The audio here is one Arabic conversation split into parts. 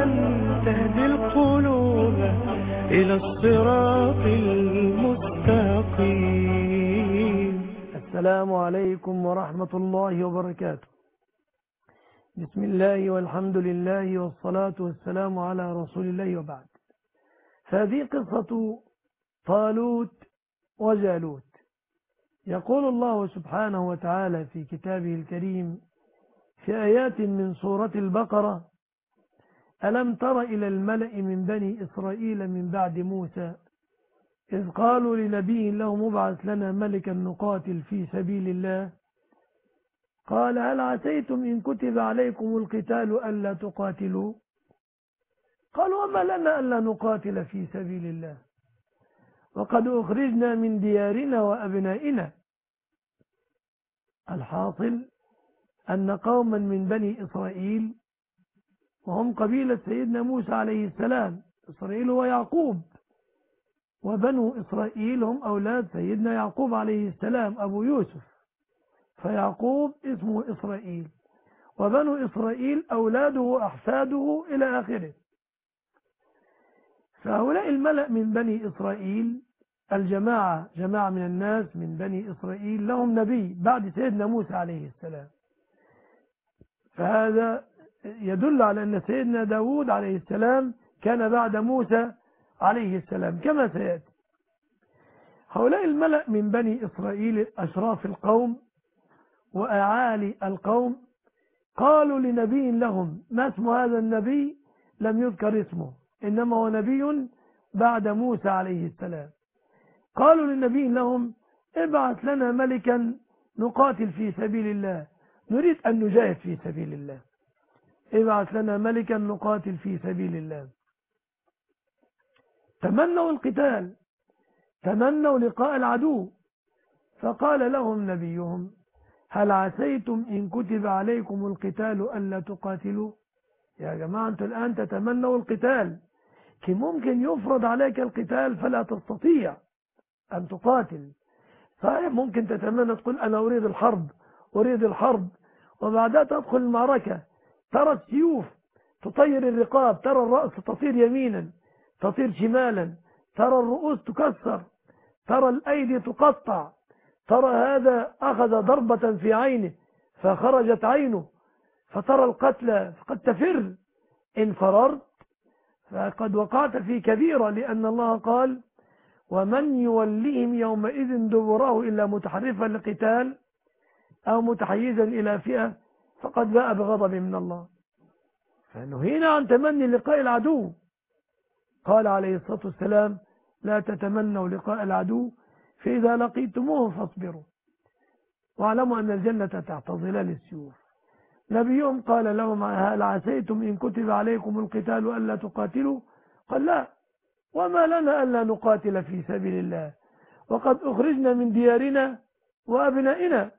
تهدي القلوب إلى الصراط المستقيم. السلام عليكم ورحمة الله وبركاته. بسم الله والحمد لله والصلاة والسلام على رسول الله وبعد. فهذه قصة طالوت وجالوت. يقول الله سبحانه وتعالى في كتابه الكريم في آيات من سورة البقرة: ألم تر إلى الملأ من بني إسرائيل من بعد موسى إذ قالوا لنبي لهم ابعث لنا ملكا نقاتل في سبيل الله قال هل عسيتم إن كتب عليكم القتال ألا تقاتلوا قالوا وما لنا ألا نقاتل في سبيل الله وقد أخرجنا من ديارنا وأبنائنا. الحاصل أن قوما من بني إسرائيل وهم قبيلة سيدنا موسى عليه السلام، إسرائيل ويعقوب، وبنو إسرائيل هم أولاد سيدنا يعقوب عليه السلام أبو يوسف، فيعقوب اسمه إسرائيل، وبنو إسرائيل أولاده وأحفاده إلى آخره. فهؤلاء الملأ من بني إسرائيل جماعة من الناس من بني إسرائيل لهم نبي بعد سيدنا موسى عليه السلام، فهذا يدل على أن سيدنا داود عليه السلام كان بعد موسى عليه السلام كما سيأتي. هؤلاء الملأ من بني إسرائيل أشراف القوم وأعالي القوم قالوا لنبي لهم، ما اسم هذا النبي؟ لم يذكر اسمه، إنما هو نبي بعد موسى عليه السلام. قالوا للنبي لهم ابعث لنا ملكا نقاتل في سبيل الله، نريد أن نجاهد في سبيل الله، ابعث لنا ملكا نقاتل في سبيل الله. تمنوا القتال، تمنوا لقاء العدو، فقال لهم نبيهم هل عسيتم إن كتب عليكم القتال ألا تقاتلوا؟ يا جماعة أنتم الآن تتمنوا القتال، كي ممكن يفرض عليك القتال فلا تستطيع أن تقاتل. صحيح ممكن تتمنى تقول أنا أريد الحرب وبعدها تدخل المعركة ترى السيوف تطير الرقاب، ترى الرأس تطير يمينا تطير شمالا، ترى الرؤوس تكسر، ترى الأيدي تقطع، ترى هذا أخذ ضربة في عينه فخرجت عينه، فترى القتلى فقد تفر، إن فررت فقد وقعت في كبيرة، لأن الله قال ومن يوليهم يومئذ دبره إلا متحرفا لقتال أو متحيزا إلى فئة فقد باء بغضب من الله. فنهينا عن تمني لقاء العدو. قال عليه الصلاة والسلام لا تتمنوا لقاء العدو فإذا لقيتموه فاصبروا واعلموا أن الجنة تحت ظلال السيوف. نبيهم قال لهم هل عسيتم إن كتب عليكم القتال ألا تقاتلوا؟ قال لا، وما لنا ألا نقاتل في سبيل الله وقد أخرجنا من ديارنا وأبنائنا.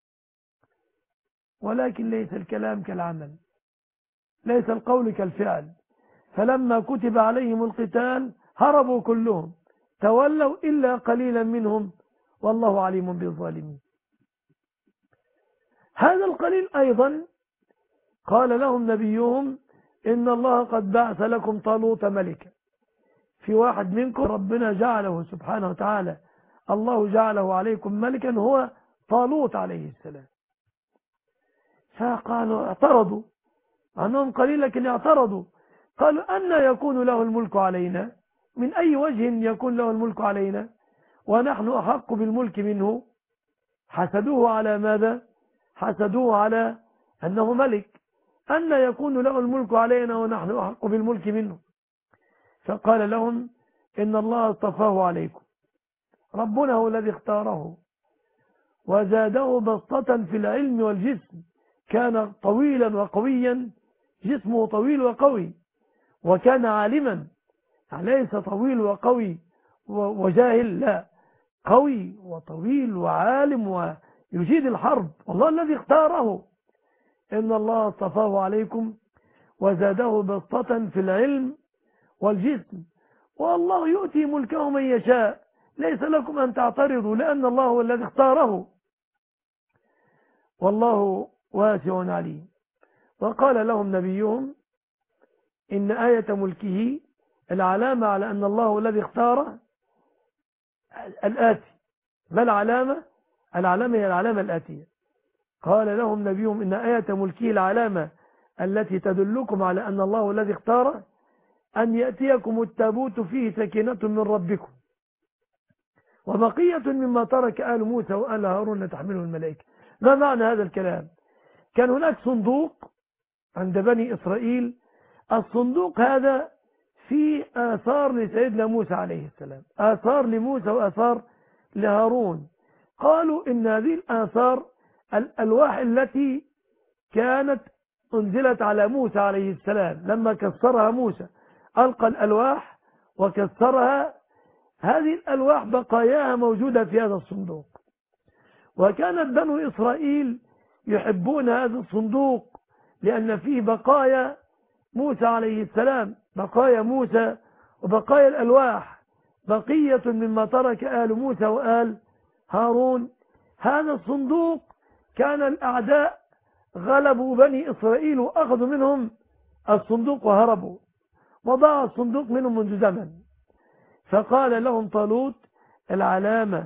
ولكن ليس الكلام كالعمل، ليس القول كالفعل، فلما كتب عليهم القتال هربوا كلهم، تولوا إلا قليلا منهم والله عليم بالظالمين. هذا القليل أيضا قال لهم نبيهم إن الله قد بعث لكم طالوت ملكا، في واحد منكم ربنا جعله سبحانه وتعالى، الله جعله عليكم ملكا هو طالوت عليه السلام. فقالوا اعترضوا، عنهم قليل لكن اعترضوا، قالوا أن يكون له الملك علينا؟ من أي وجه يكون له الملك علينا ونحن أحق بالملك منه؟ حسدوه على ماذا؟ حسدوه على أنه ملك، أن يكون له الملك علينا ونحن أحق بالملك منه. فقال لهم إن الله اصطفاه عليكم، ربنا هو الذي اختاره وزاده بسطة في العلم والجسم، كان طويلا وقويا، جسمه طويل وقوي، وكان عالما، ليس طويل وقوي وجاهل، لا، قوي وطويل وعالم ويجيد الحرب، والله الذي اختاره. إن الله اصطفاه عليكم وزاده بسطة في العلم والجسم والله يؤتي ملكه من يشاء، ليس لكم أن تعترضوا لأن الله هو الذي اختاره والله واسع عليم. وقال لهم نبيهم إن آية ملكه العلامة على أن الله الذي اختار الآتي. ما العلامة؟ العلامة هي العلامة الآتية. قال لهم نبيهم إن آية ملكه العلامة التي تدلكم على أن الله الذي اختار أن يأتيكم التابوت فيه سكينة من ربكم وبقية مما ترك آل موسى وآل هارون تحمله الملائكة. ما معنى هذا الكلام؟ كان هناك صندوق عند بني إسرائيل، الصندوق هذا فيه آثار لسيدنا موسى عليه السلام، آثار لموسى وآثار لهارون. قالوا إن هذه الآثار الألواح التي كانت أنزلت على موسى عليه السلام لما كسرها موسى ألقى الألواح وكسرها، هذه الألواح بقاياها موجودة في هذا الصندوق. وكانت بنو إسرائيل يحبون هذا الصندوق لأن فيه بقايا موسى عليه السلام، بقايا موسى وبقايا الألواح، بقية مما ترك آل موسى وآل هارون. هذا الصندوق كان الأعداء غلبوا بني إسرائيل وأخذوا منهم الصندوق وهربوا، وضاع الصندوق منهم منذ زمن. فقال لهم طالوت العلامة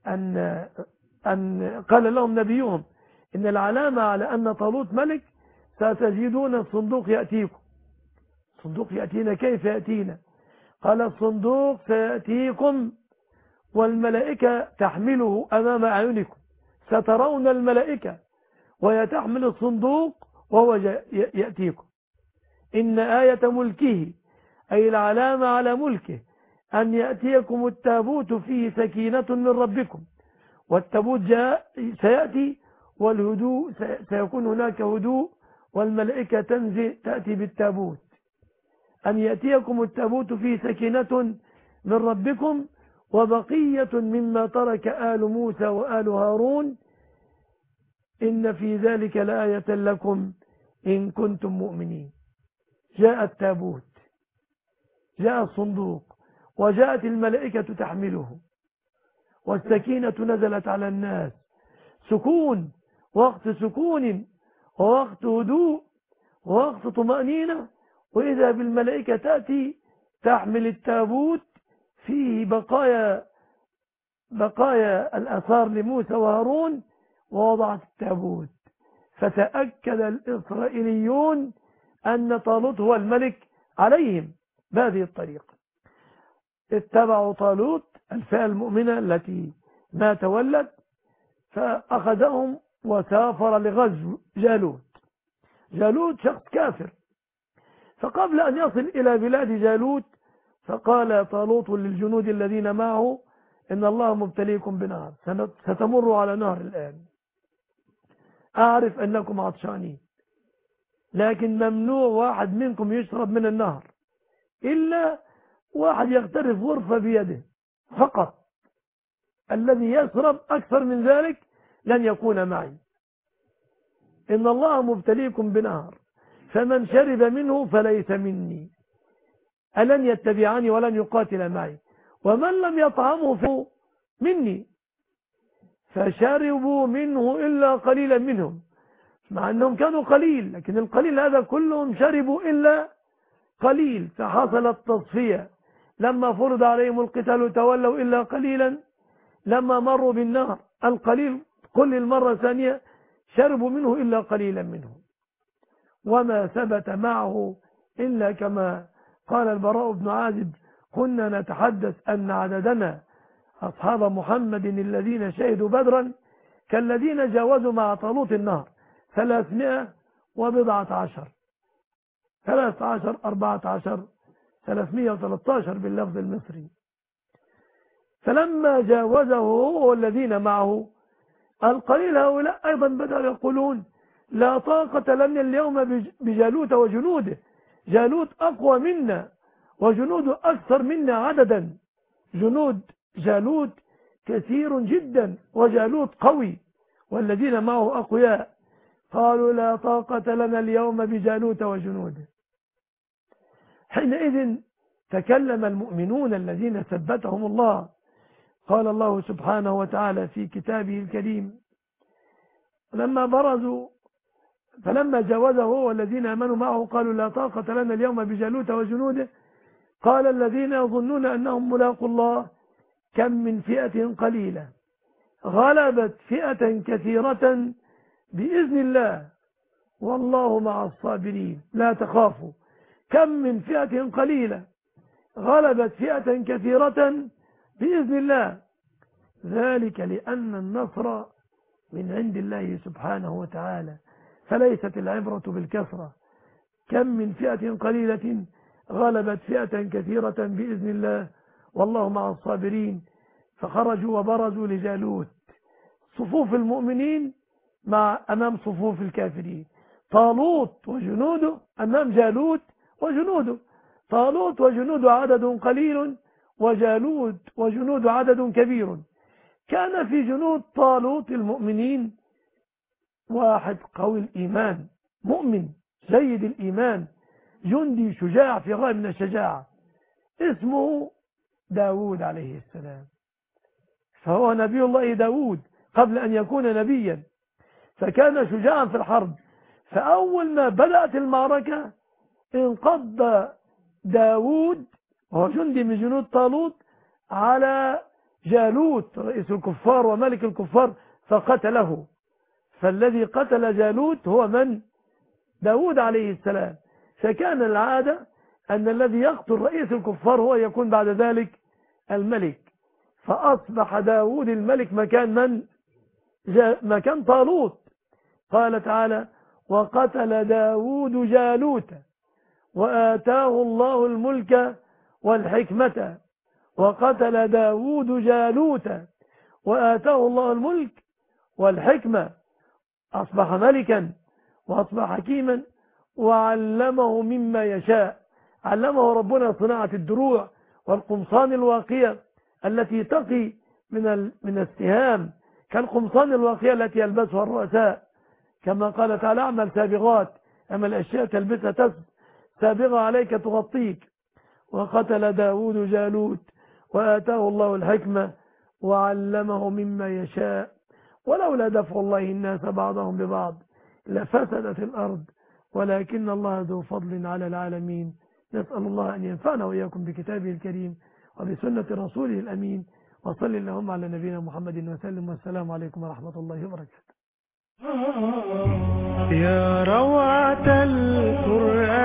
أن قال لهم نبيهم إن العلامة على أن طالوت ملك ستجدون الصندوق يأتيكم. الصندوق يأتينا، كيف يأتينا؟ قال الصندوق سيأتيكم والملائكة تحمله أمام أعينكم، سترون الملائكة وهي تحمل الصندوق وهو يأتيكم. إن آية ملكه أي العلامة على ملكه أن يأتيكم التابوت فيه سكينة من ربكم، والتابوت سيأتي والهدوء سيكون هناك هدوء والملائكة تأتي بالتابوت. أن يأتيكم التابوت فيه سكينة من ربكم وبقية مما ترك آل موسى وآل هارون إن في ذلك لآية لكم إن كنتم مؤمنين. جاء التابوت، جاء الصندوق، وجاءت الملائكة تحمله، والسكينة نزلت على الناس، سكون، وقت سكون ووقت هدوء ووقت طمأنينة، وإذا بالملائكة تأتي تحمل التابوت فيه بقايا الآثار لموسى وهارون، ووضعت التابوت. فتأكد الإسرائيليون أن طالوت هو الملك عليهم بهذه الطريقة. اتبعوا طالوت الفئة المؤمنة التي ما تولت، فأخذهم وسافر لغزو جالوت. جالوت شخص كافر، فقبل أن يصل إلى بلاد جالوت فقال طالوت للجنود الذين معه إن الله مبتليكم بنهر، ستمر على نهر الآن، أعرف أنكم عطشانين، لكن ممنوع واحد منكم يشرب من النهر إلا واحد يغترف غرفة بيده فقط، الذي يشرب أكثر من ذلك لن يكون معي. إن الله مبتليكم بنهر فمن شرب منه فليس مني، ألن يتبعني ولن يقاتل معي، ومن لم يطعمه فهو مني. فشربوا منه إلا قليلا منهم، مع أنهم كانوا قليل، لكن القليل هذا كلهم شربوا إلا قليل. فحصلت تصفية، لما فرض عليهم القتال تولوا إلا قليلا، لما مروا بالنهر القليل كل المرة ثانية شربوا منه إلا قليلا منهم، وما ثبت معه إلا كما قال البراء بن عازب كنا نتحدث أن عددنا أصحاب محمد الذين شهدوا بدرا كالذين جاوزوا مع طالوت النهر 310 13 14 313 باللفظ المصري. فلما جاوزه هو والذين معه القليل هؤلاء أيضا بدأوا يقولون لا طاقة لنا اليوم بجالوت وجنوده، جالوت أقوى منا وجنوده أكثر منا عددا، جنود جالوت كثير جدا وجالوت قوي والذين معه أقوياء. قالوا لا طاقة لنا اليوم بجالوت وجنوده. حينئذ تكلم المؤمنون الذين ثبتهم الله. قال الله سبحانه وتعالى في كتابه الكريم لما برزوا فلما جاوزه هو والذين آمنوا معه قالوا لا طاقة لنا اليوم بجالوت وجنوده قال الذين يظنون أنهم ملاقوا الله كم من فئة قليلة غلبت فئة كثيرة بإذن الله والله مع الصابرين. لا تخافوا، كم من فئة قليلة غلبت فئة كثيرة بإذن الله، ذلك لأن النصر من عند الله سبحانه وتعالى، فليست العبرة بالكثرة. كم من فئة قليلة غلبت فئة كثيرة بإذن الله والله مع الصابرين. فخرجوا وبرزوا لجالوت، صفوف المؤمنين أمام صفوف الكافرين، طالوت وجنوده أمام جالوت وجنوده، طالوت وجنوده عدد قليل وجالوت وجنوده عدد كبير. كان في جنود طالوت المؤمنين واحد قوي الإيمان، مؤمن جيد الإيمان، جندي شجاع في غاية من الشجاعة، اسمه داود عليه السلام. فهو نبي الله داود قبل أن يكون نبيا، فكان شجاعا في الحرب. فأول ما بدأت المعركة انقض داود وهو جندي من جنود طالوت على جالوت رئيس الكفار وملك الكفار فقتله. فالذي قتل جالوت هو من؟ داود عليه السلام. فكان العادة أن الذي يقتل رئيس الكفار هو يكون بعد ذلك الملك، فأصبح داود الملك مكان من؟ مكان طالوت. قال تعالى وقتل داود جالوت وآتاه الله الملك والحكمة. وقتل داود جالوت وآتاه الله الملك والحكمة، أصبح ملكا وأصبح حكيما وعلمه مما يشاء. علمه ربنا صناعة الدروع والقمصان الواقية التي تقي من السهام، كالقمصان الواقية التي يلبسها الرؤساء، كما قال تعالى اعمل سابغات، أما الأشياء تلبسها سابغة عليك تغطيك. وقتل داود جالوت وآتاه الله الحكمة وعلمه مما يشاء ولولا دفع الله الناس بعضهم ببعض لفسدت الأرض ولكن الله ذو فضل على العالمين. نسأل الله أن ينفعنا وإياكم بكتابه الكريم وبسنة رسوله الأمين، وصل اللهم على نبينا محمد وسلم، والسلام عليكم ورحمة الله وبركاته. يا روعة القرآن